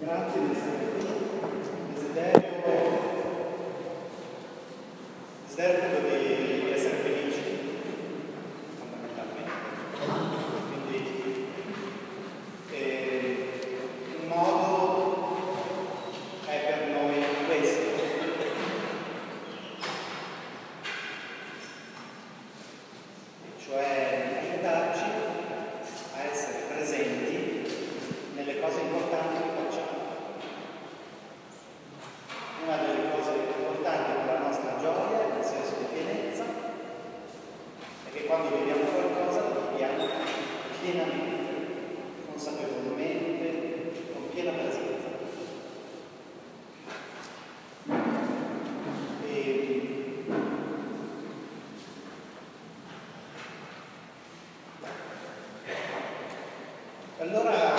Grazie di essere qui. Desiderio quello di essere felici, fondamentalmente. Quindi un modo è per noi questo. Cioè aiutarci a essere presenti nelle cose importanti che facciamo. Una delle cose importanti per la nostra gioia, nel senso di pienezza, è che quando viviamo qualcosa lo viviamo pienamente, consapevolmente, con piena presenza. Allora,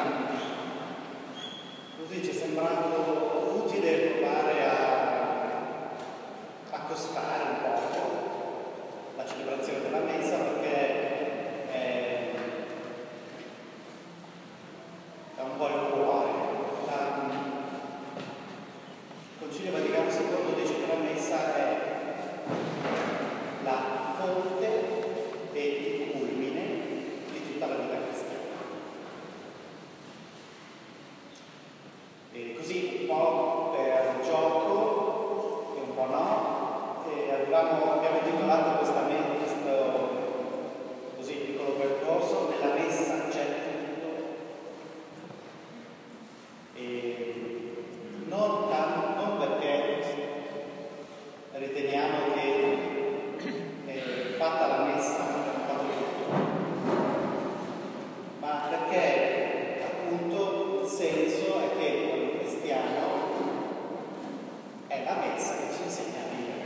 così ci è sembrato utile provare a accostare un po' la celebrazione della messa, perché è un po' il cuore. Il Concilio Vaticano II dice che la messa è la fonte e il culmine di tutta la vita cristiana. E così un po' per gioco e un po' no, e abbiamo intitolato questo così piccolo percorso "Nella messa c'è tutto". E non perché riteniamo che fatta la messa abbiamo fatto tutto, ma perché appunto il senso è che quello cristiano è la messa che ci insegna a vivere,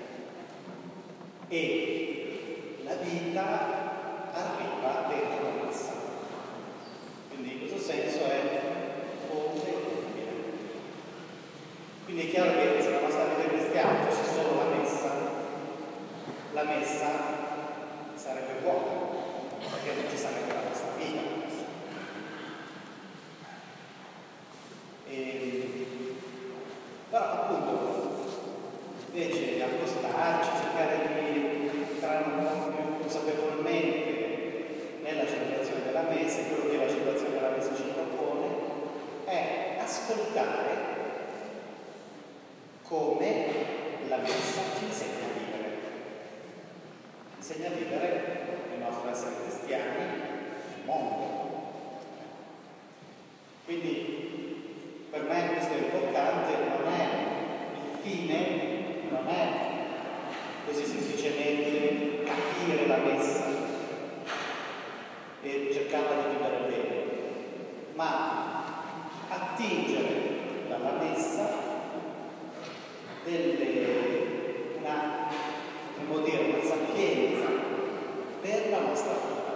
e la vita arriva dentro la messa. Quindi in questo senso è fonte e culmine. Quindi è chiaro che se la nostra vita cristiana fosse solo la messa sarebbe buona, perché non ci sarebbe la nostra vita. Però appunto, invece di accostarci, cercare di entrare un po' più consapevolmente nella celebrazione della messa, quello che la celebrazione della messa ci propone è ascoltare come la messa ci insegna a vivere. Insegna a vivere il nostro essere cristiani nel mondo. Quindi per me questo è importante, non è il fine, non è così semplicemente capire la messa e cercarla di vivere bene, ma attingere dalla messa una sapienza per la nostra vita.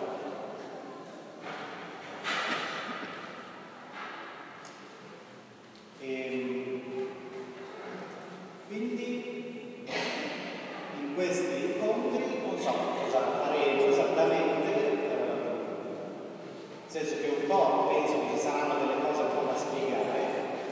Quindi in questi incontri non so cosa faremo esattamente, nel senso che un po' penso che ci saranno delle cose un po' da spiegare,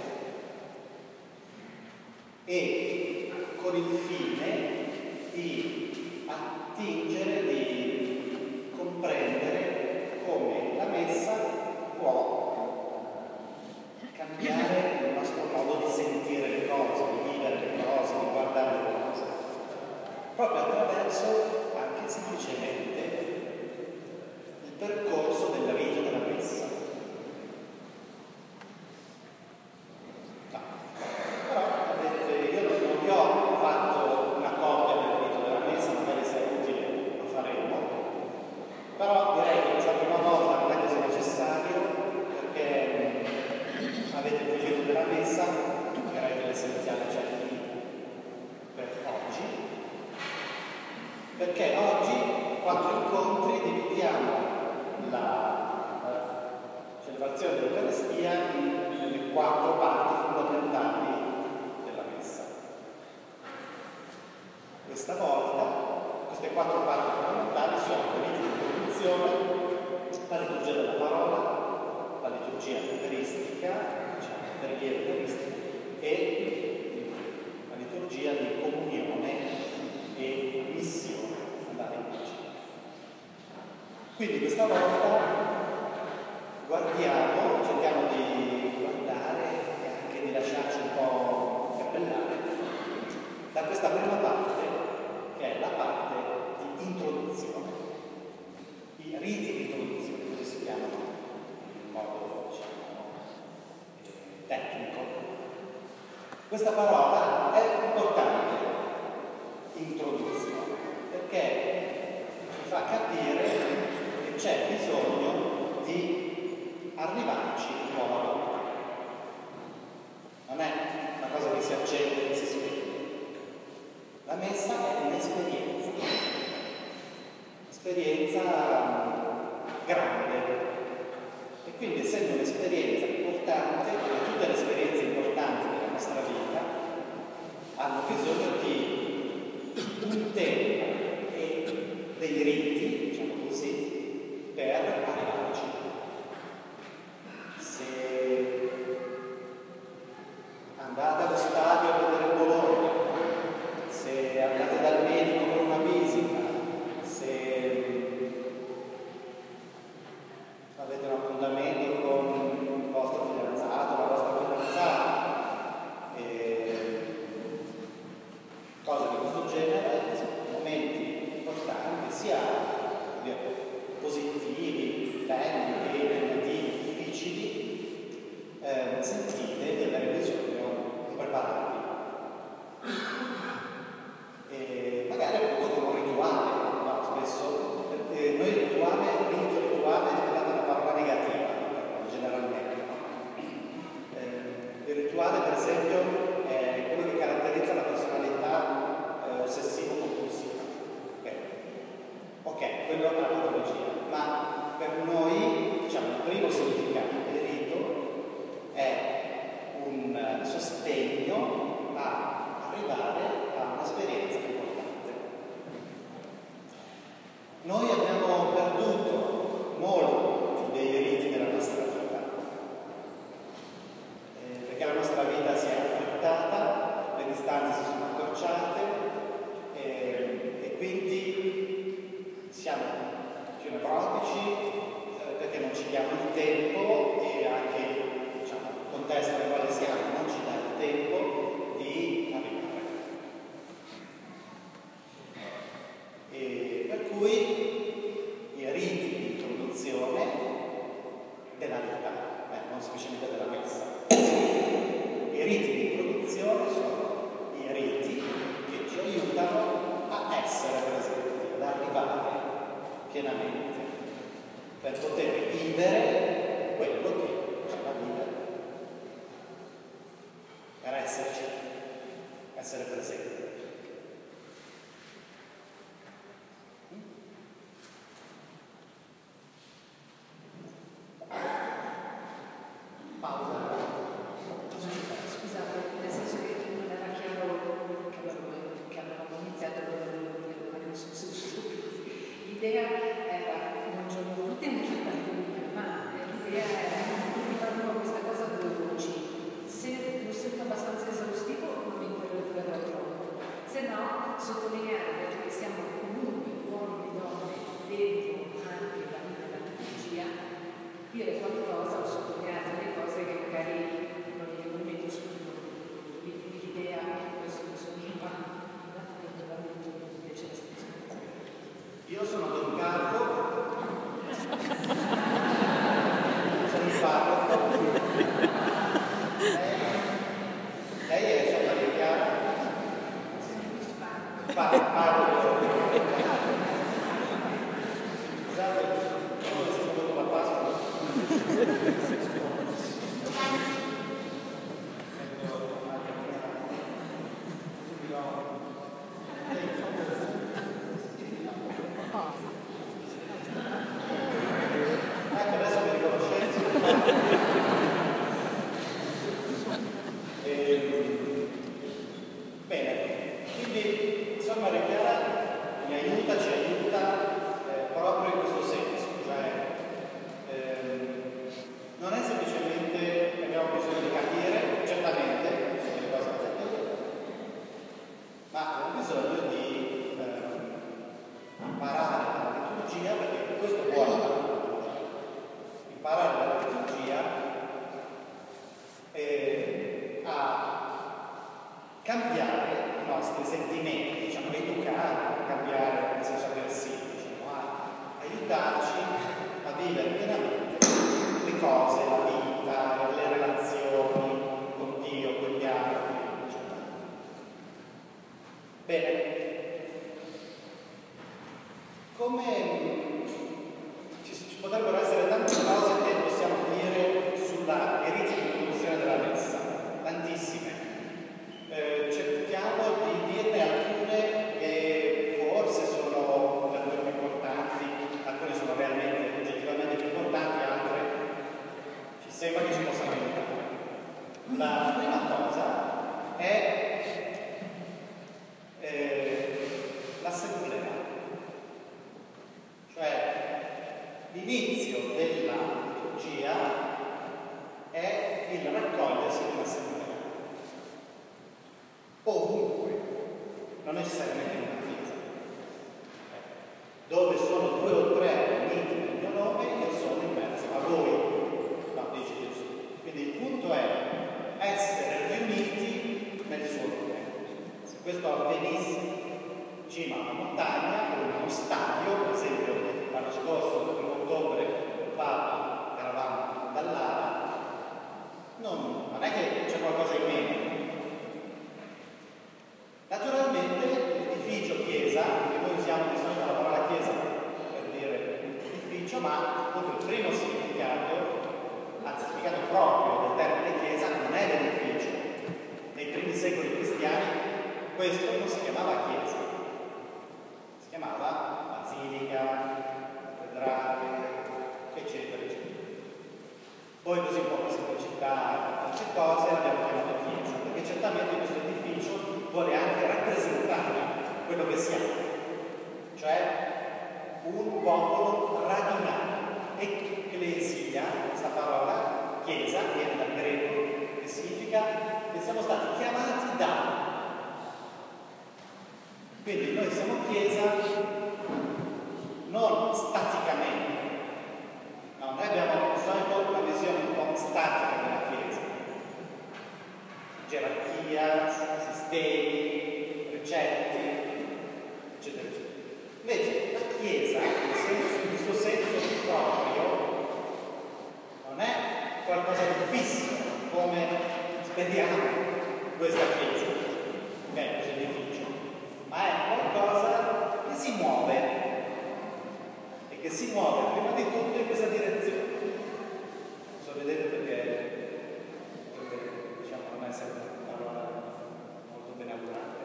e con il fine di attingere, di comprendere come la messa può cambiare il nostro modo di sentire le cose, di vivere le cose, di guardare le cose, proprio attraverso anche semplicemente il percorso della vita della messa. Però direi che questa prima volta non è così necessario, perché avete Quindi questa volta guardiamo, cerchiamo di guardare e anche di lasciarci un po' cappellare da questa prima parte, che è la parte di introduzione. I riti di introduzione, così si chiamano in modo, diciamo, tecnico. Questa parola è importante, introduzione, perché ci fa capire che c'è bisogno di arrivarci nuova volta. Non è una cosa che si accende e si spegne. La messa è un'esperienza grande, e quindi essendo un'esperienza importante, come tutte le esperienze importanti della nostra vita hanno bisogno di un tempo e dei riti, diciamo così, per arrivarci. Se andate allo stadio a vedere Bologna, se andate dal medico per una visita, se avete un appuntamento con il vostro fidanzato, la vostra fidanzata, cose di questo genere, sono momenti importanti, sia positivi, belli che negativi, difficili, sentite di avere bisogno di prepararvi. Magari appunto come un rituale, no? Spesso noi rito rituale è diventata una parola negativa, generalmente. Il rituale, per esempio, è quello che caratterizza la personalità ossessivo-compulsiva. Ok, quello è una patologia, ma per noi, diciamo, il primo significato del rito è un sostegno a arrivare a un'esperienza importante. Noi abbiamo perduto molti dei riti della nostra vita, perché la nostra vita si è affrettata, le distanze si sono accorciate, e quindi siamo più nevrotici, perché non ci diamo il tempo, e anche, diciamo, il contesto nel quale siamo non ci dà il tempo di arrivare. Per cui i riti di introduzione della vita, non semplicemente della messa, i riti di introduzione sono i riti che ci aiutano a essere presenti, ad arrivare pienamente, per poter vivere quello che c'è da vivere, per esserci, essere presenti. Scusate, nel senso che non era chiaro che avevamo iniziato l'idea era buongiorno a tutti e nella parte mia, ma l'idea era di fare questa cosa a due voci. Se lo sento abbastanza esaustivo non mi interromperò troppo, se no sottolineare che siamo comunque uomini e donne dentro anche la vita della liturgia, dire qualcosa o sottolineare le cose che La prima cosa è l'assemblea, cioè l'inizio della liturgia è il raccogliersi in un'assemblea, ovunque, non necessariamente in una chiesa, dove sono 2 o 3 uniti nel mio nome, io sono in mezzo a voi, no, dice Gesù. Quindi il punto è essere riuniti nel suo nome. Se questo avvenisse in cima a una montagna o in uno stadio, per esempio l'anno scorso, il 1° ottobre, il Papa, eravamo dall'Ara, non è che c'è qualcosa in meno. Naturalmente l'edificio chiesa, che noi usiamo di solito la parola chiesa per dire edificio, ma appunto il primo significato, anzi il significato proprio del termine chiesa non è l'edificio. Nei primi secoli cristiani questo non si chiamava chiesa, si chiamava basilica, cattedrale, eccetera, eccetera. Poi così un po' per semplicità, altre cose l'abbiamo chiamato chiesa, perché certamente questo edificio vuole anche rappresentare quello che siamo, cioè un popolo radunato. Ecclesia, questa parola, chiesa, viene dal greco, che significa che siamo stati chiamati da. Quindi noi siamo chiesa non staticamente, no, noi abbiamo di solito una visione un po' statica della chiesa, gerarchia, sistemi, precetti, eccetera, eccetera. Invece la chiesa, il suo senso proprio, non è qualcosa di fisso, come speriamo questa chiesa, okay, questo edificio, ma è qualcosa che si muove e che si muove prima di tutto in questa direzione. Non so, vedete perché diciamo non è sempre una parola molto benevolente.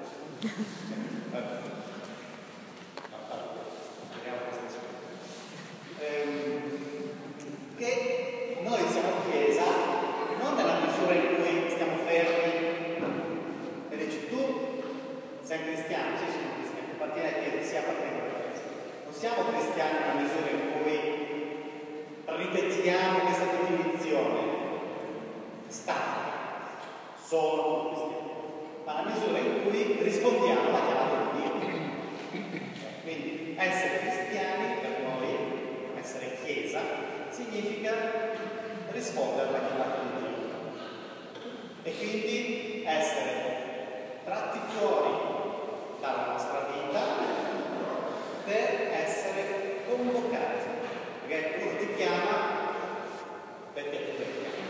Che noi siamo chiesa non nella misura in cui stiamo fermi e dici tu sei cristiano, sì, sono cristiano, appartiene alla chiesa, si appartiene alla chiesa. Non siamo cristiani nella misura in cui ripetiamo questa definizione statica, sono cristiano, ma nella misura in cui rispondiamo alla chiamata di Dio. Quindi essere cristiani per noi, essere chiesa, significa rispondere alla chiamata di Dio e quindi essere tratti fuori dalla nostra vita per essere convocati, perché uno ti chiama perché tu ti chiami.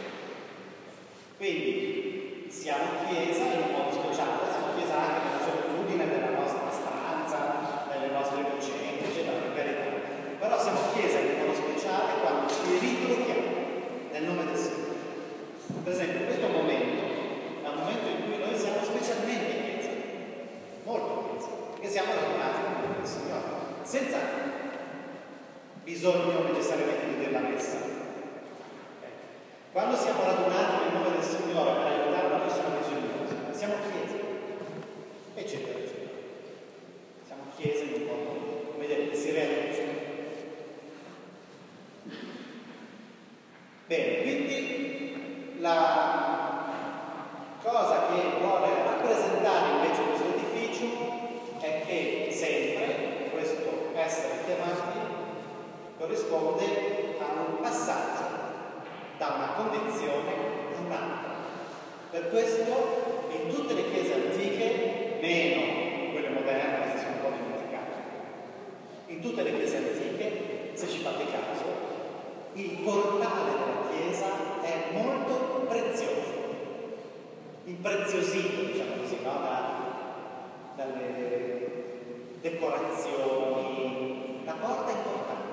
Quindi siamo chiesa in un modo speciale, siamo chiesa anche nella solitudine della nostra stanza, delle nostre vicende, eccetera, per carità. Però siamo chiesa in un modo speciale quando ci ritroviamo nel nome del Signore. Per esempio, questo momento è un momento in cui noi siamo specialmente chiesa, molto chiesa, perché siamo radunati nel nome del Signore, senza bisogno necessariamente di dire la messa. Quando siamo radunati nel nome del Signore per aiutare una persona bisognosa, siamo chiesa, eccetera, eccetera. Siamo chiesa in un modo, come dire, che si realizza. Bene, quindi la cosa che vuole rappresentare invece questo edificio è che sempre questo essere chiamati corrisponde a un passaggio da una condizione a un'altra. Per questo in tutte le chiese antiche, meno quelle moderne che si sono un po' dimenticate, in tutte le chiese antiche, se ci fate caso, il portale della chiesa è molto prezioso, impreziosito, diciamo così, no? Dalle decorazioni. La porta è importante.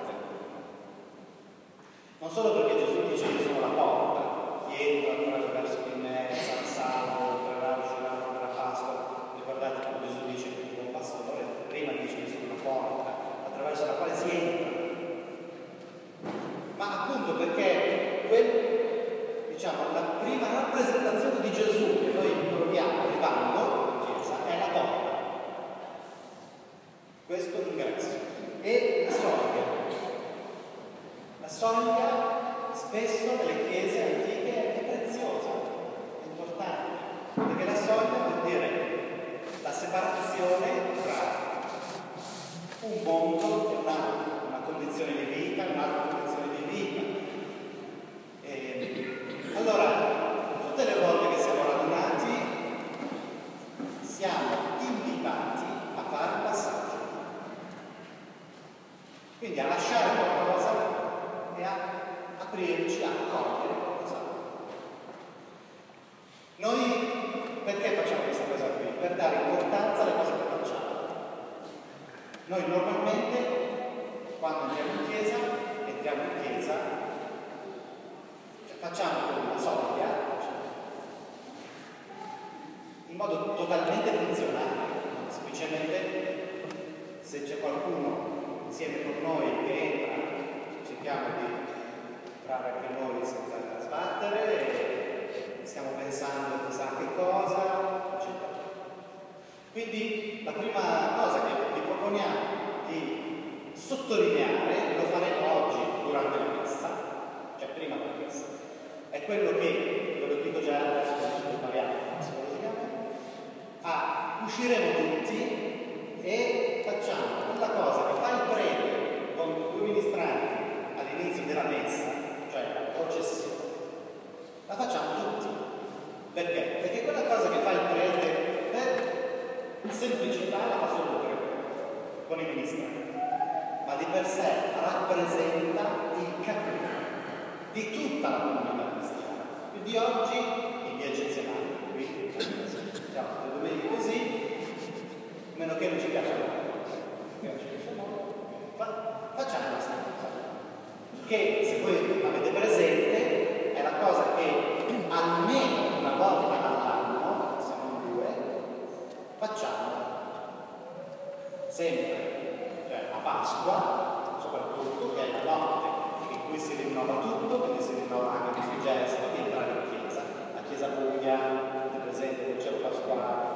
Non solo perché Gesù dice io sono la porta, chi entra attraverso di me sarà salvo, entrerà, uscirà, troverà pasto. Ricordate quando Gesù dice il buon pastore, prima dice io sono la porta attraverso la quale si entra. Ma appunto perché diciamo, la prima rappresentazione dare importanza alle cose che facciamo. Noi normalmente, quando entriamo in chiesa, facciamo una soglia in modo totalmente funzionale. Semplicemente, se c'è qualcuno insieme con noi che entra, cerchiamo di entrare anche noi senza sbattere, e stiamo pensando chissà che cosa, eccetera. Quindi la prima cosa che vi proponiamo di sottolineare, e lo faremo oggi durante la messa, cioè prima della messa, è quello che, ve lo dico già adesso, parliamo psicologicamente, usciremo tutti e facciamo quella cosa che fa il prete con i due ministranti all'inizio della messa, cioè la processione, la facciamo tutti. Perché? Perché quella cosa che fa il prete per semplicità la fa solo il prete con i ministranti, ma di per sé rappresenta il cammino di tutta la comunità cristiana. Quindi oggi, in via eccezionale, qui siamo le domeniche così, a meno che non ci piaccia facciamo questa cosa, che se voi avete presente è la cosa che almeno una volta all'anno, se non due, facciamo sempre, cioè a Pasqua soprattutto, che è la notte in cui si rinnova tutto, quindi si rinnova anche questo gesto di entrare in chiesa, la chiesa buia, avete presente del cielo pasquale,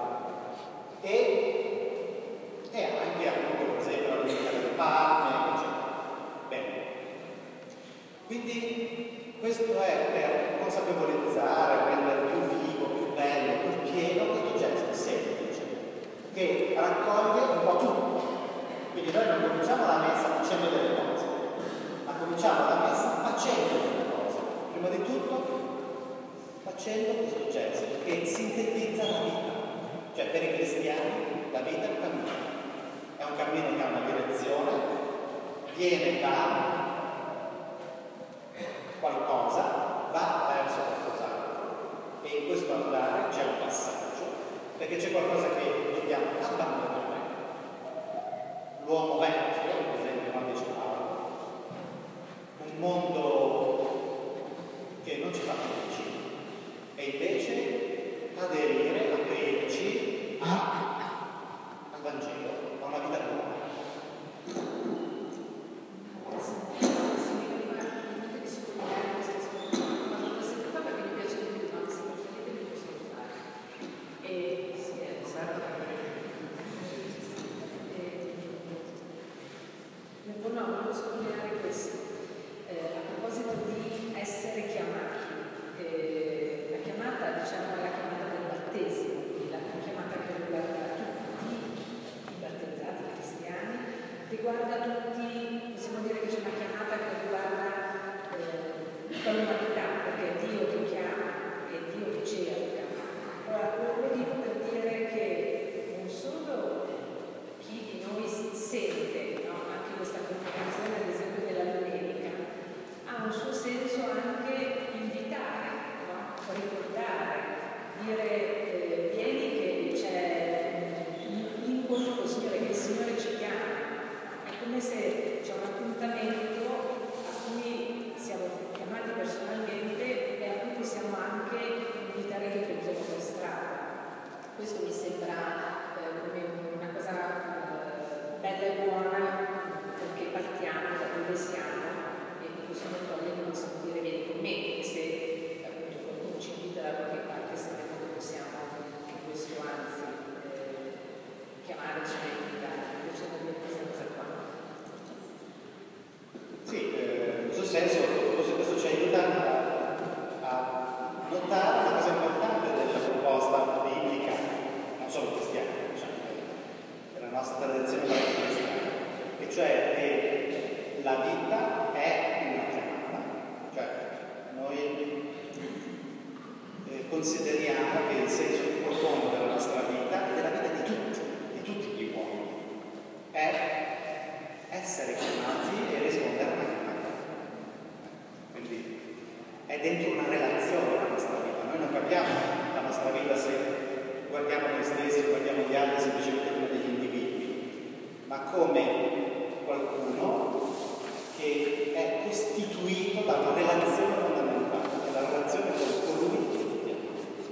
e anche appunto per esempio la domenica del Palme, eccetera. Bene. Quindi questo è per consapevolizzare, rendere più vivo, più bello, più pieno questo gesto semplice, che raccoglie un po' tutto. Quindi noi non cominciamo la messa facendo delle cose, ma cominciamo la messa facendo delle cose. Prima di tutto facendo questo gesto che sintetizza la vita. Cioè per i cristiani la vita è un cammino. È un cammino che ha una direzione, viene da qualcosa, va verso qualcos'altro. E in questo andare c'è un passaggio, perché c'è qualcosa che dobbiamo abbandonare. L'uomo vecchio, per esempio, come dice Paolo, un mondo che non ci fa felici, e invece aderire, aprirci al Vangelo, a una vita nuova. Volevo sottolineare questo, a proposito di essere chiamati. La chiamata, diciamo, è la chiamata del battesimo, quindi la chiamata che riguarda tutti i battezzati cristiani, riguarda tutti, possiamo dire che c'è una chiamata che riguarda tutta l'umanità, perché è Dio che chiama, è Dio che cerca. Allora, lo dico per dire che non solo chi di noi sente, no, anche questa convocazione, ad esempio della domenica, ha un suo senso anche invitare, no? Ricordare, dire vieni che c'è un incontro col Signore, che il Signore ci chiama. È come se c'è un appuntamento a cui siamo chiamati personalmente e a cui possiamo anche invitare chi prendiamo per strada. Questo mi sembra come una cosa bella e buona, perché partiamo da dove siamo e questo non toglie che possiamo dire vieni con me, e se appunto qualcuno ci invita da qualche parte sappiamo che possiamo in questo anzi chiamare il suo invitare, possiamo dire questa cosa qua. Sì, in questo senso forse questo ci aiuta a notare una cosa importante della proposta biblica, non solo cristiana, diciamo, della nostra tradizione cristiana, e cioè che la vita è una chiamata. Cioè noi consideriamo che il senso più profondo della nostra vita e della vita di tutti gli uomini, è essere chiamati e rispondere a una chiamata. Quindi è dentro una relazione la nostra vita. Noi non capiamo la nostra vita se guardiamo noi stessi, guardiamo gli altri semplicemente come degli individui, ma come qualcuno che è costituito da una relazione fondamentale, la relazione con colui che ti chiama.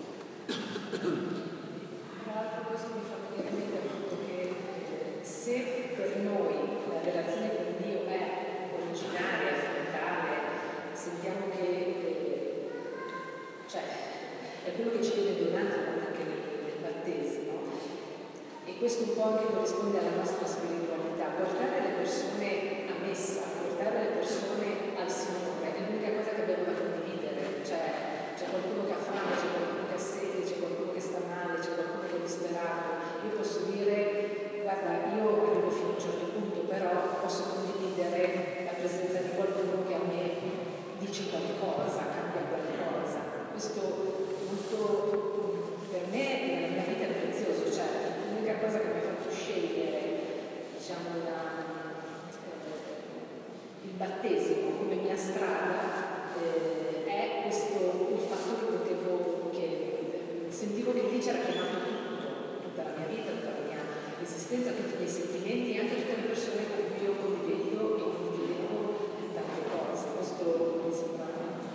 Tra l'altro questo mi fa venire in mente appunto che se per noi la relazione con Dio è originaria, frontale, sentiamo che cioè, è quello che ci viene donato anche nel battesimo, e questo un po' anche corrisponde alla nostra spiritualità. Portare le persone a messa, portare le persone al Signore è l'unica cosa che abbiamo da condividere. Cioè, c'è qualcuno che ha fame, c'è qualcuno che ha sete, c'è qualcuno che sta male, c'è qualcuno che è disperato. Io posso dire, guarda, io arrivo fino a un certo punto, però posso condividere la presenza di qualcuno che a me dice qualcosa, cambia qualcosa. Questo molto, per me nella mia vita è prezioso, cioè l'unica cosa che mi ha fatto scegliere, diciamo, il battesimo come mia strada è questo, il fatto che sentivo che lì c'era chiamato tutto, tutta la mia vita, tutta la mia esistenza, tutti i miei sentimenti, anche tutte le persone con cui io condivido e condividevo tante cose. Questo mi sembra.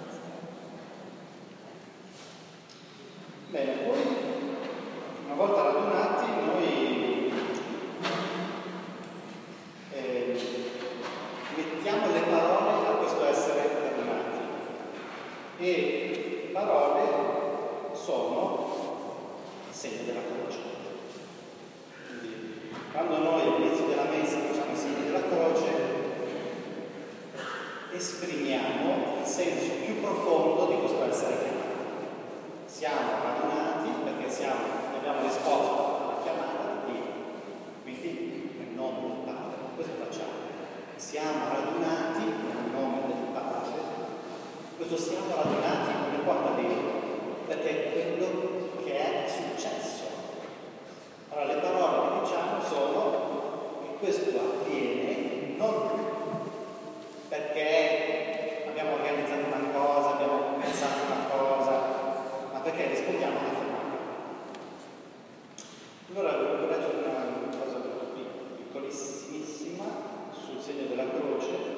Bene, poi una volta radunati noi mettiamo le parole a questo essere radunati, e le parole sono il segno della croce. Quindi quando noi all'inizio della messa facciamo il segno della croce, esprimiamo il senso più profondo di questo essere chiamato. Siamo radunati perché abbiamo risposto alla chiamata di Dio, quindi nel nome del Padre. Questo facciamo. Siamo radunati nel nome del Padre. Questo siamo radunati non mi porta dentro, perché è quello che è successo. Allora, le parole che diciamo sono che questo avviene non perché abbiamo organizzato una cosa, abbiamo pensato una cosa, ma perché rispondiamo alla chiamata. Allora vorrei leggere una cosa piccolissimissima sul segno della croce,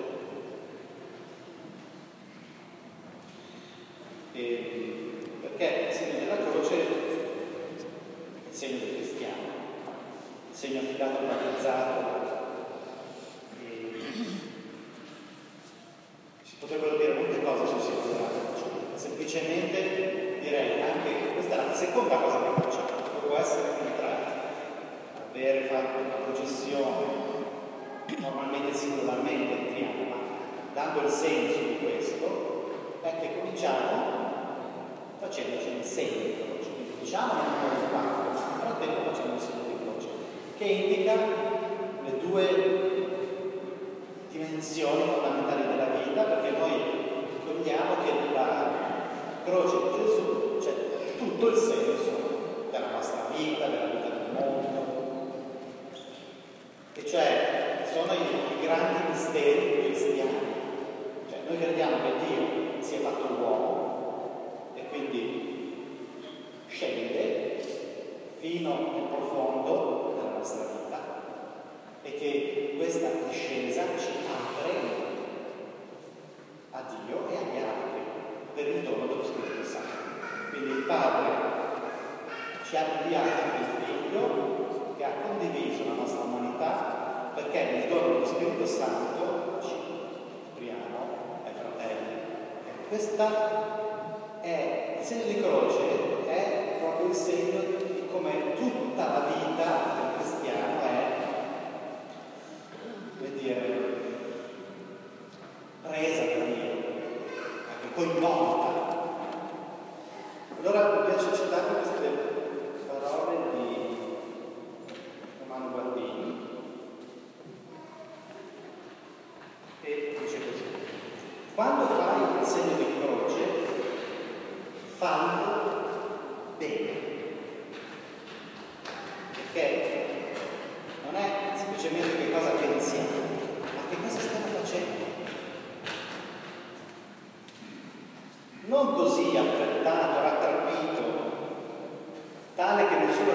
perché il segno della croce è il segno del cristiano, il segno affidato al battezzato. Si potrebbero dire molte cose sul segno della croce, semplicemente direi anche questa è la seconda cosa che facciamo, dopo essere entrati, avere fatto una processione, normalmente singolarmente entriamo, ma dando il senso di questo, è che cominciamo facendoci il segno di croce. Quindi diciamo nel nome del Padre, ma nel frattempo facciamo il segno di croce, che indica le due dimensioni fondamentali della vita, perché noi cogliamo che nella croce di Gesù c'è tutto il senso della nostra vita, della vita del mondo, e cioè sono i grandi misteri cristiani. Cioè noi crediamo che Dio si è fatto uomo e quindi scende fino nel profondo della nostra vita, e che questa discesa ci apre a Dio e agli altri per il dono dello Spirito Santo. Quindi il Padre ci ha inviato il Figlio che ha condiviso la nostra umanità, perché nel dono dello Spirito Santo ci apriamo ai fratelli. E questa è il segno di croce, è proprio il segno di come tutta la vita del cristiano è, come dire, presa da Dio, anche coinvolta. Allora mi piace citare queste parole di Romano Guardini, che dice così: quando fai il segno di croce, fallo bene, perché non è semplicemente che cosa pensiamo, ma che cosa stiamo facendo. Non così affrettato, rattrappito, tale che nessuno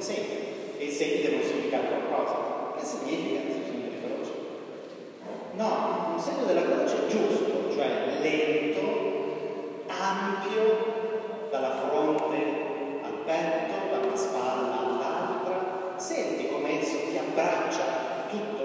segni, e i segni devono significare qualcosa. Che significa questo segno di croce? No, un segno della croce è giusto, cioè lento, ampio, dalla fronte al petto, da una spalla all'altra. Senti come esso ti abbraccia tutto.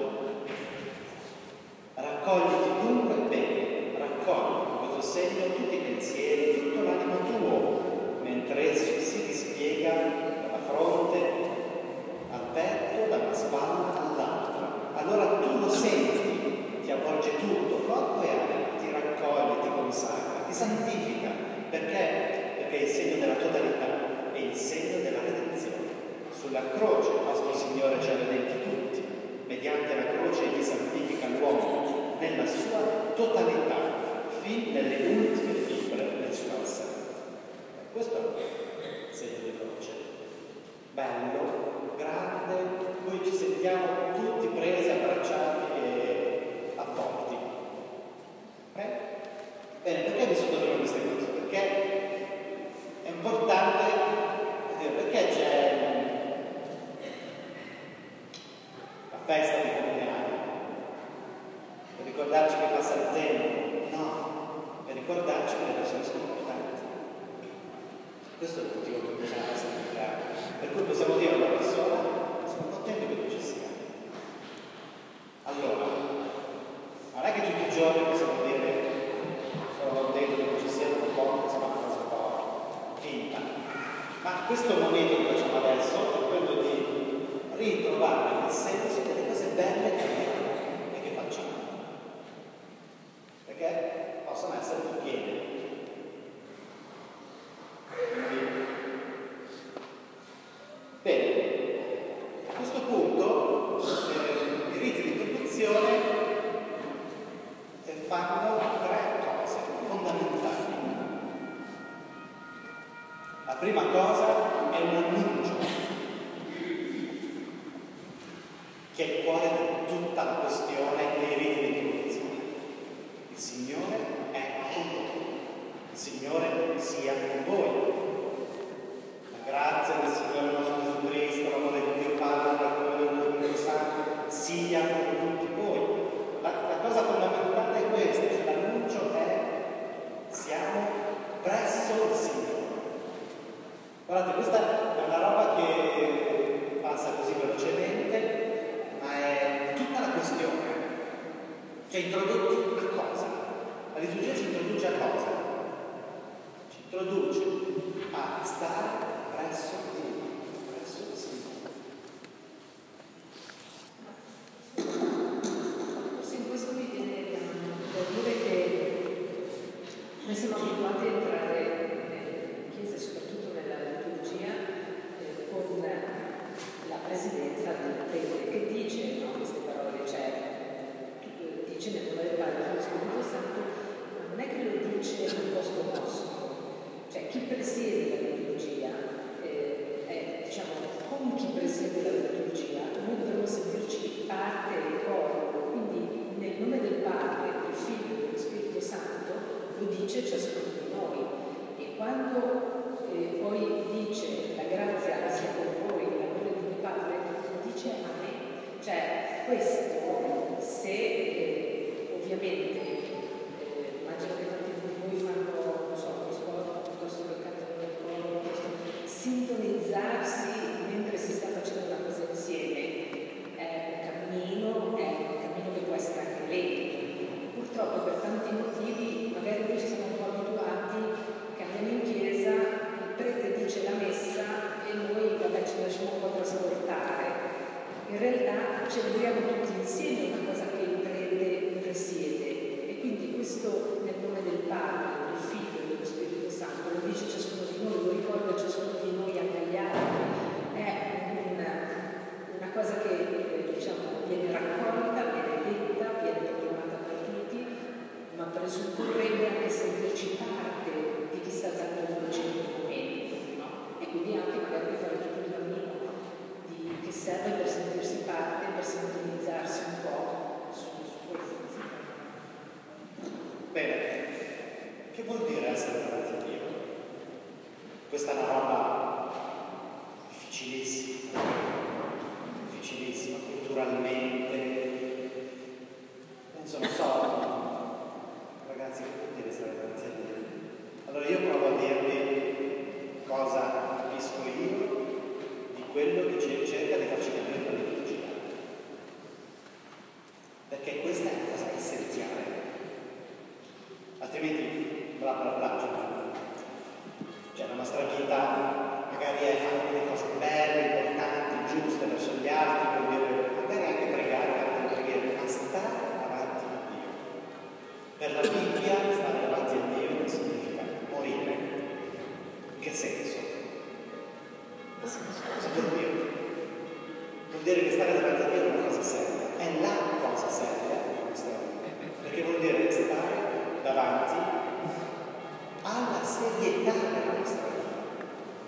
Raccogliti dunque bene, raccogli in questo segno tutti i pensieri, tutto l'animo tuo, mentre esso si dispiega dalla fronte al petto, da una spalla all'altra. Allora tu lo senti, ti avvolge tutto, corpo e anima, ti raccoglie, ti consacra, ti santifica. Perché? Perché è il segno della totalità, è il segno della redenzione. Sulla croce il nostro Signore ci ha redenti tutti, mediante la croce egli santifica l'uomo nella sua totalità, fin nelle ultime fibre del suo essere. Questo è il segno di croce. Bello, grande, noi ci sentiamo tutti presi, abbracciati e avvolti. Ok? Bene, perché vi sottolineo queste cose? Perché è importante, perché c'è la festa di compleanno? Per ricordarci che passa il tempo? No, per ricordarci che le persone sono importanti. Questo è il motivo per cui siamo festa di compleanno. Per cui possiamo dire a una persona: sono contento che tu ci sia. Allora, non è che tutti i giorni possiamo dire sono contento che tu ci sia, un po', insomma, una cosa un po' finta. Ma questo momento che facciamo adesso è quello di ritrovare il senso delle cose belle che abbiamo e che facciamo, perché possono essere più piene. Bene, a questo punto i riti di introduzione fanno tre cose fondamentali. La prima cosa è un annuncio, che è il cuore di tutta la questione dei riti di introduzione. Il Signore è con voi, il Signore sia con voi. La grazia del Signore nostro Gesù Cristo, l'amore di Dio Padre, la comunione dello Spirito Santo sia con tutti voi. La cosa fondamentale è questa, cioè l'annuncio è: siamo presso il Signore. Guardate, questa è una roba che passa così velocemente, ma è tutta la questione. Cioè, introdotti a cosa? La liturgia ci introduce a cosa? Ci introduce a stare presso Dio, presso il Signore. In questo mi viene da dire che noi siamo abituati a entrare in chiesa, soprattutto nella liturgia, con la presidenza del prete che dice, no, queste parole, cioè dice nel nome del Padre, dello Spirito Santo, ma non è che lo dice al posto nostro. Cioè chi presiede la liturgia, diciamo, con chi presiede la liturgia, noi dovremmo sentirci parte e corpo. Quindi nel nome del Padre, del Figlio e dello Spirito Santo lo dice ciascuno di noi. E quando poi dice la grazia sia con voi, l'amore di Dio Padre, lo dice a me. Cioè questo, se ovviamente immagino che tanti di voi fanno, non so, uno sport piuttosto che cantano nel coro, piuttosto sintonizzarsi mentre si sta facendo una cosa insieme è un cammino che può essere anche lento. Purtroppo per tanti motivi magari noi ci siamo un po' abituati che andiamo in chiesa, il prete dice la messa e noi vabbè ci lasciamo un po' trasportare. In realtà celebriamo tutti insieme una cosa che il prete presiede, e quindi questo nel nome del Padre, del Figlio e dello Spirito Santo lo dice ciascuno di noi, lo ricorda ciascuno di noi anche agli altri. È una cosa che diciamo viene raccolta, viene detta, viene proclamata per tutti, ma presupporrebbe anche sentirci parte di chi sta dando voce in quel momento, no? E quindi anche magari fare tutto il cammino che serve per sentirsi parte, per sintonizzarsi serietà della nostra vita,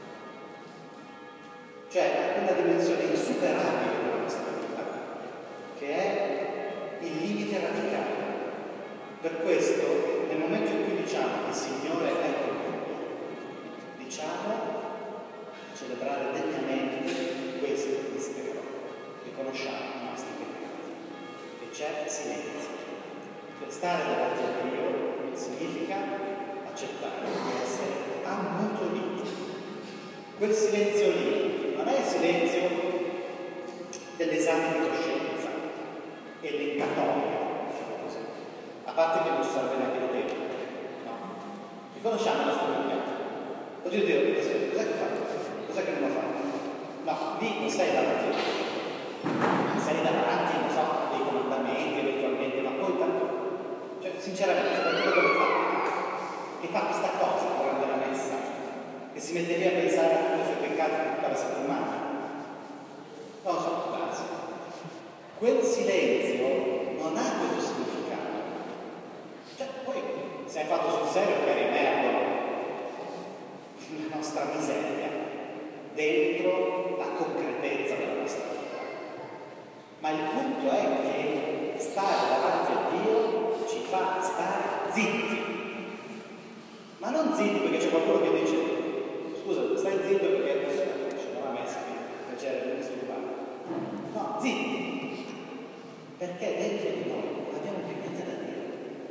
cioè a quella dimensione insuperabile della nostra vita, che è il limite radicale. Per questo, nel momento in cui diciamo il Signore è con noi, diciamo celebrare degnamente questo mistero, riconosciamo i nostri peccati, e c'è silenzio. Cioè, stare davanti a Dio significa accettare di essere ammutoliti. Quel silenzio lì non è il silenzio dell'esame di coscienza e l'encatoria, diciamo così, a parte che non ci serve neanche il tempo, no? Riconosciamo i nostri peccati. Oddio Dio, cos'è che fa? Cos'è che non ho fatto? No, lì non sei davanti a Dio, sei davanti, non so, dei comandamenti eventualmente, ma poi tanto, cioè sinceramente, quello che fa? Che fa questa cosa durante la messa, che si mette lì a pensare a tutti i suoi peccati per tutta la settimana. Non so, darsi. Quel silenzio non ha questo significato. Cioè, poi, se hai fatto sul serio, magari emergono la nostra miseria dentro la concretezza della nostra vita. Ma il punto è che stare davanti a Dio ci fa stare zitti. Ma non zitti perché c'è qualcuno che dice scusa, stai zitto perché adesso non ha messo per piacere di disturbare. No, zitti, perché dentro di noi non abbiamo più niente da dire.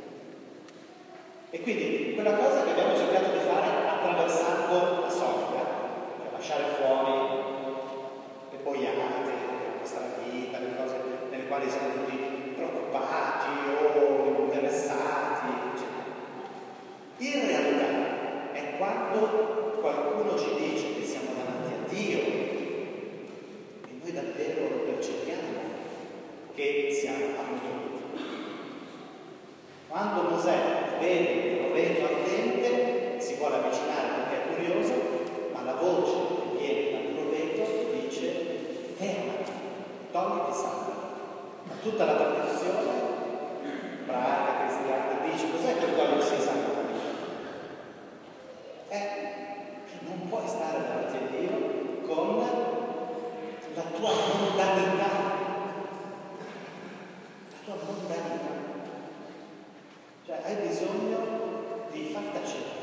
E quindi quella cosa che abbiamo cercato di fare attraversando la soglia, cioè lasciare fuori le boiate della nostra vita, le cose nelle quali siamo tutti preoccupati o interessati, eccetera. In realtà è quando qualcuno ci dice che siamo davanti a Dio e noi davvero lo percepiamo che siamo ammutoliti. Quando Mosè vede il roveto ardente si vuole avvicinare perché è curioso, ma la voce che viene dal roveto dice fermati, togliti sandali. Ma tutta la tradizione ebraica, cristiana dice cos'è che togliersi i sandali? Che non puoi stare davanti a Dio con la tua mondanità. La tua mondanità. Cioè hai bisogno di far tacere.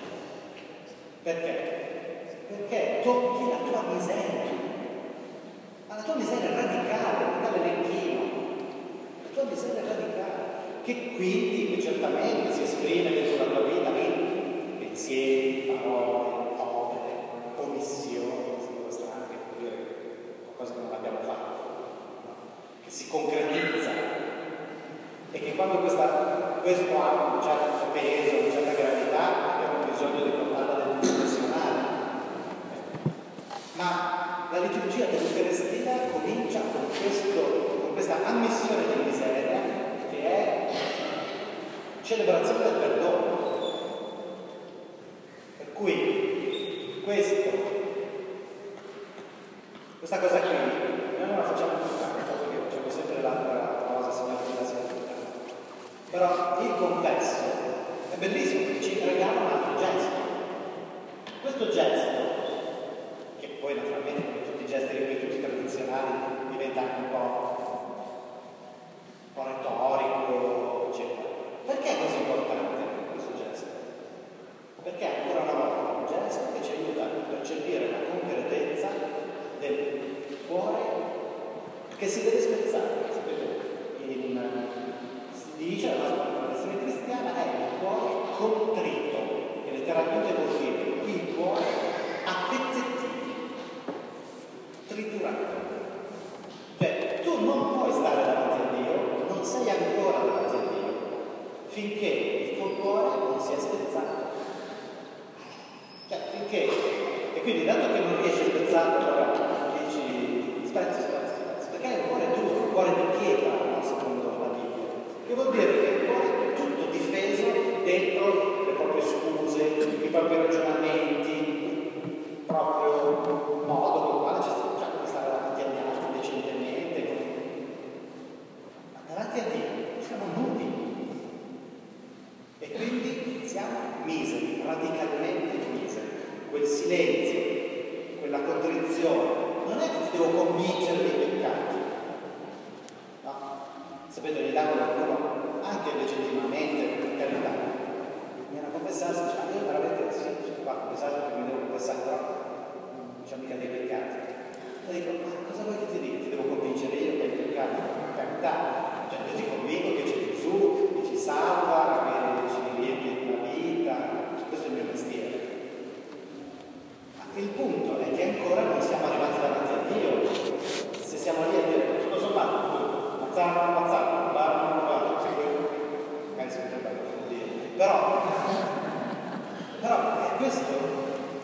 Perché? Perché tocchi la tua miseria. Ma la tua miseria è radicale, non è l'elenchino. La tua miseria è radicale. Che quindi certamente si esprime dentro la tua vita in pensieri, parole, opere, omissioni, si può anche dire qualcosa che non abbiamo fatto, no? Che si concretizza e che quando questo ha un certo peso, una certa gravità, abbiamo bisogno di portarla del professionale. Ma la liturgia dell'Eucaristia comincia con questa ammissione di miseria che è celebrazione del perdono. Per cui questa cosa qui noi non la facciamo più tanto perché facciamo sempre l'altra cosa, Signore ti sia tutta. Però il confesso è bellissimo perché ci regala un altro gesto. Questo gesto, che poi naturalmente come tutti i gesti ripetuti tradizionali diventa anche un po' retorico, eccetera. Perché è così importante questo gesto? Perché ancora una volta è un gesto che ci aiuta a percepire la concretezza del cuore che si deve spezzare. Sapete, si dice la nostra tradizione cristiana è il cuore contrito, che letteralmente vuol dire il cuore a pezzettini, triturato. Cioè, tu non puoi stare davanti a Dio, non sei ancora davanti a Dio, finché il tuo cuore non sia spezzato. Cioè, finché, e quindi dato che non riesci a spezzarlo, allora dici spezzi, perché è un cuore duro, un cuore di pietra, no? Secondo la Bibbia. Che vuol dire che il cuore è tutto difeso dentro le proprie scuse, i propri ragionamenti, il proprio modo con il quale ci cerchiamo di stare davanti agli altri decentemente. Ma davanti a Dio siamo nudi. E quindi siamo miseri, radicalmente miseri. silenzio, quella contrizione, non è che ti devo convincere dei peccati, no? Sapete, ogni tanto qualcuno, anche legittimamente, per carità, viene a confessarsi, dice, io veramente sì, sono qua a confessare perché mi devo confessare, però non c'è mica dei peccati. E dico, ma cosa vuoi che ti dica? Ti devo convincere io che hai peccati? Per carità, cioè io ti convinco che c'è Gesù, che ci salva, che ci riempie la vita, questo è il mio mestiere. Ma il punto è che ancora non siamo arrivati davanti a Dio. Se siamo lì a dire, tutto sommato, ammazzato, magari si potrebbe approfondire, però è questo.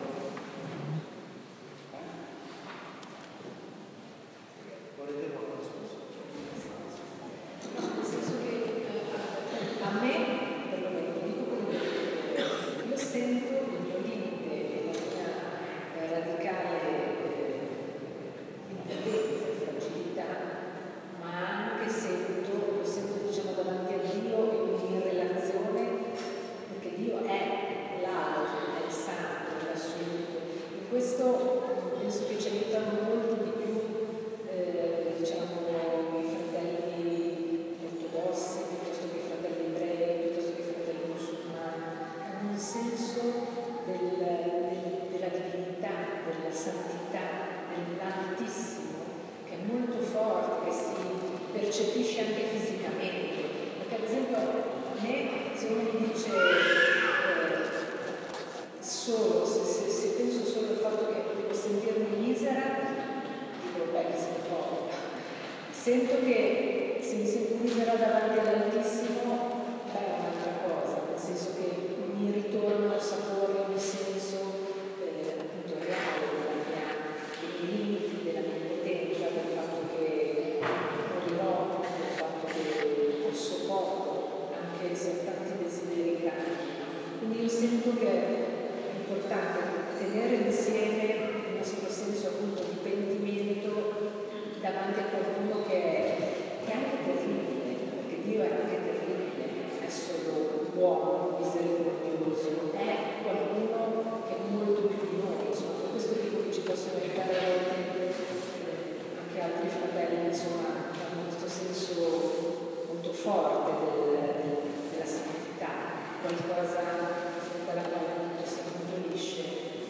Sento che se mi sento misera davanti all'Altissimo è un'altra cosa, nel senso che mi ritorna un sapore, un senso appunto reale dei limiti della mia impotenza, del fatto che morirò, del fatto che posso poco, anche se ho tanti desideri grandi. Quindi io sento che è importante tenere insieme il nostro senso appunto di pentimento davanti a qualcuno che è anche terribile, perché Dio è anche terribile, non è solo buono, misericordioso, è qualcuno che è molto più di noi, insomma, per questo dico che ci possono aiutare a volte anche altri fratelli, insomma, che hanno questo senso molto forte della santità, qualcosa di fronte alla quale tutto si controlisce.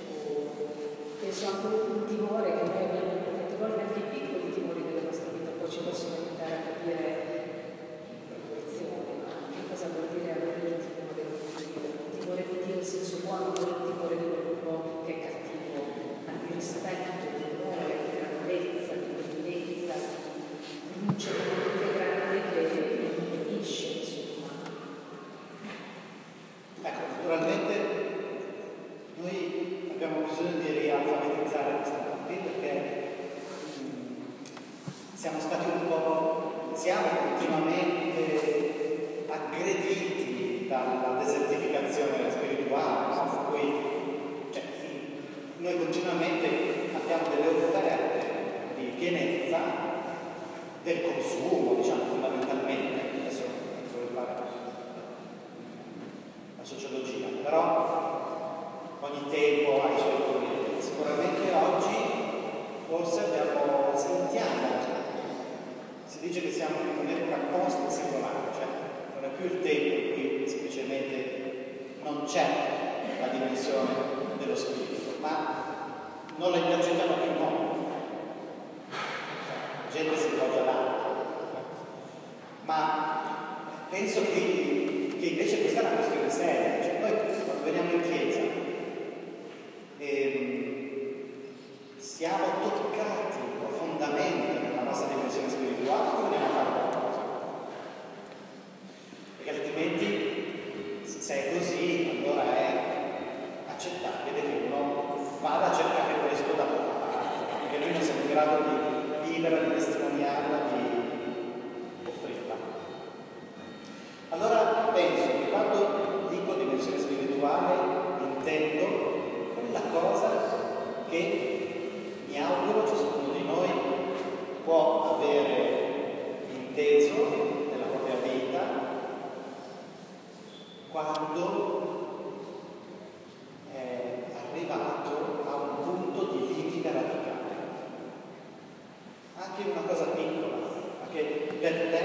Penso anche un timore che noi abbiamo tante volte, anche i piccoli timori della nostra vita poi ci possono aiutare a capire in proporzione che cosa vuol dire avere il timore di Dio. Il timore di Dio in senso buono, non il timore di qualcuno che è cattivo, ma di rispetto, di onore, di grandezza, di bellezza, di luce veramente grande che unisce, insomma. Ecco, naturalmente noi abbiamo bisogno di rialfabetizzare questa parte perché siamo continuamente aggrediti dalla desertificazione spirituale, per cui noi continuamente abbiamo delle offerte di pienezza del consumo, diciamo fondamentalmente. Adesso non voglio fare la sociologia, però ogni tempo ha i suoi problemi. Sicuramente oggi forse sentiamo, si dice che siamo in un'epoca post-secolare, cioè non è più il tempo in cui semplicemente non c'è la dimensione dello spirito, ma non la intercettiamo più noi. La gente si rivolge all'altro. Ma penso che invece questa è una questione seria, cioè noi quando veniamo in chiesa siamo toccati profondamente nella nostra dimensione spirituale, come veniamo a fare qualcosa? Perché altrimenti, se è così, allora è accettabile che uno vada a cercare questo da qualche parte, perché noi non siamo in grado di vivere, di testimoniarla, di offrirla. Allora penso che quando dico dimensione spirituale intendo quella cosa che mi auguro ciascuno di noi può avere inteso nella propria vita quando è arrivato a anche una cosa piccola, ma che per te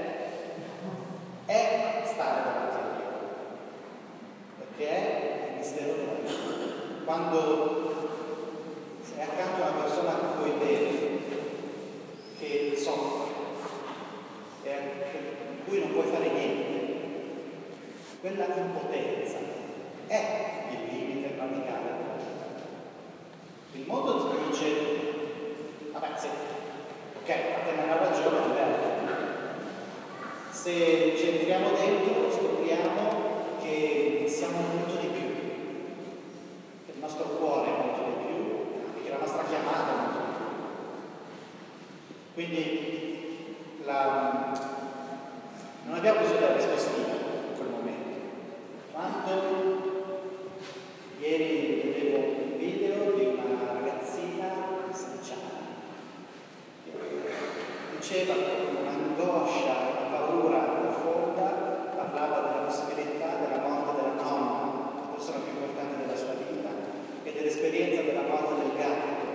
è stare davanti a Dio, perché è il mistero della vita. Quando sei accanto a una persona a cui vedi che soffre e per cui non puoi fare niente, quella impotenza è il limite radicale della vita. Il mondo ti dice: vabbè, senti, ok, fatene la ragione, Alberto. Se ci entriamo dentro scopriamo che siamo molto di più, che il nostro cuore è molto di più, che la nostra chiamata è molto di più. Quindi non abbiamo bisogno della rispostina in quel momento. Quando ieri vedevo un video di una ragazzina di 16 anni che diceva con un'angoscia, una paura profonda, parlava della possibilità della morte della nonna, la persona più importante della sua vita, e dell'esperienza della morte del gatto,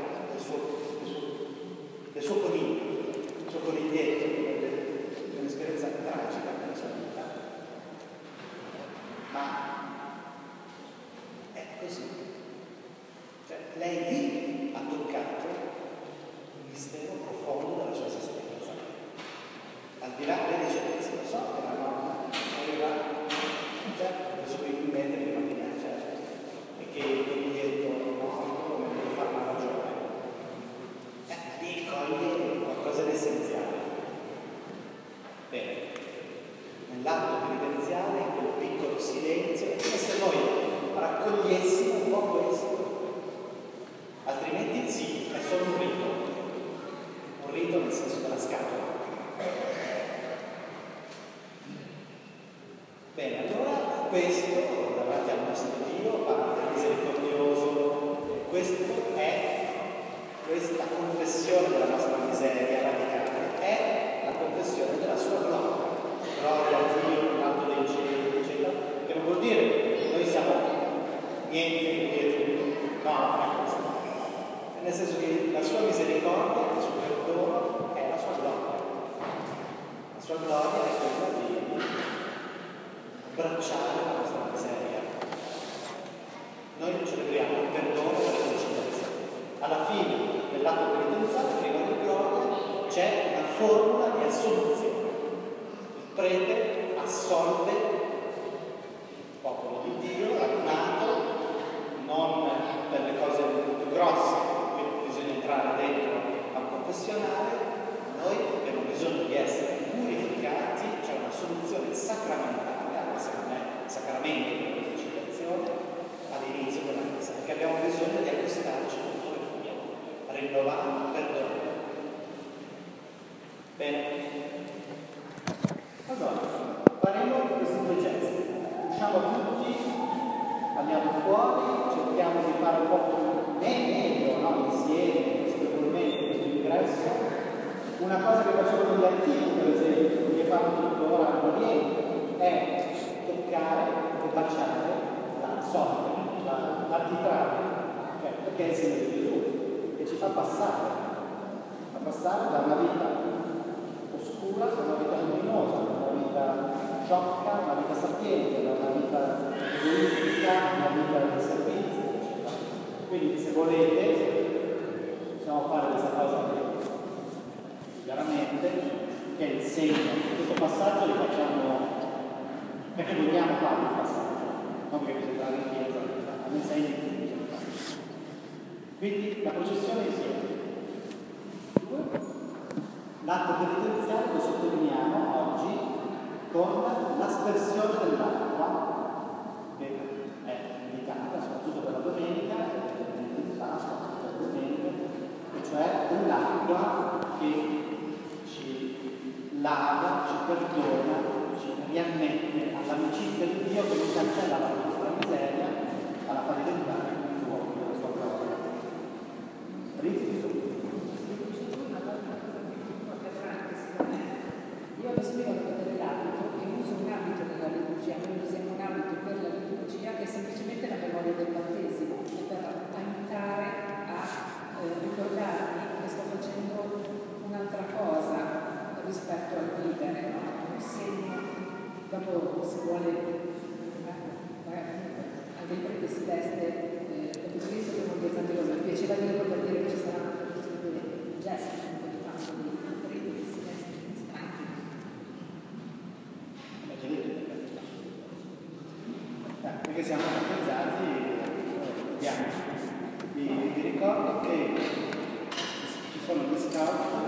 del suo coniglio, il suo coniglietto, un'esperienza tragica della sua vita. Ma è così. Cioè, lei lì ha toccato un mistero profondo della sua esistenza. Al di là, lei dice: sì, lo so che la nonna aveva, certo, le sue mente prima di me, certo, e che il coniglietto è morto, come devo fare una ragione. Lì coglie qualcosa di essenziale. Bene, nell'atto penitenziale, in quel piccolo silenzio, è come se noi raccogliessimo un po' questo, altrimenti sì, è solo un rito nel senso della scatola. Bene, allora questo davanti al nostro Dio, Padre misericordioso, questa confessione della nostra miseria radicale è la confessione della sua gloria. Gloria a Dio nell'alto dei cieli, eccetera, che non vuol dire che noi siamo niente, lui è tutto. No, non è questo. Nel senso che la sua misericordia, il suo perdono è la sua gloria. La sua gloria è quella di abbracciare la nostra miseria. Noi celebriamo il perdono e la riconciliazione. Alla fine dell'atto penitenziale, prima di gloria, c'è una formula di assoluzione. Il prete assolve il popolo di Dio, radunato, non per le cose molto grosse, quindi bisogna entrare dentro al confessionale. Noi abbiamo bisogno di essere purificati, c'è una soluzione sacramentale, anche se non è il sacramento della riconciliazione, all'inizio della messa, perché abbiamo bisogno di accostarci con Dio, rinnovato, perdonato. Bene. Allora, faremo questi due gesti. Usciamo tutti, andiamo fuori, cerchiamo di fare un po' meglio, no? Insieme, speculmente, questo ingresso. Una cosa che facevano gli antichi, per esempio, che fanno tuttora all'Oriente, è toccare e baciare la sorte, l'architrave, perché è il segno di Gesù, che ci fa passare da una vita oscura a una vita luminosa, da una vita sciocca a una vita sapiente, da una vita egoistica a una vita di servizio, eccetera. Quindi, se volete, possiamo fare questa cosa chiaramente, che è il segno. Questo passaggio lo facciamo perché vogliamo fare il passaggio, non perché bisogna entrare in chiesa, a me segni che bisogna fare. Quindi la processione insieme. L'atto penitenziale lo sottolineiamo oggi con l'aspersione dell'acqua, che è indicata soprattutto per la domenica, di Pasqua, per la domenica, e cioè dell'acqua che ci lava, ci perdona, ci riammette all'amicizia di Dio, che non cancella la nostra miseria, alla fa diventare il luogo della sua gloria. Io ho bisogno di vedere l'abito e uso un abito nella liturgia, noi usiamo un abito per la liturgia che è semplicemente la memoria del battesimo, e per aiutare a ricordarmi che sto facendo un'altra che siamo battezzati bianchi. Vi ricordo che ci sono gli scout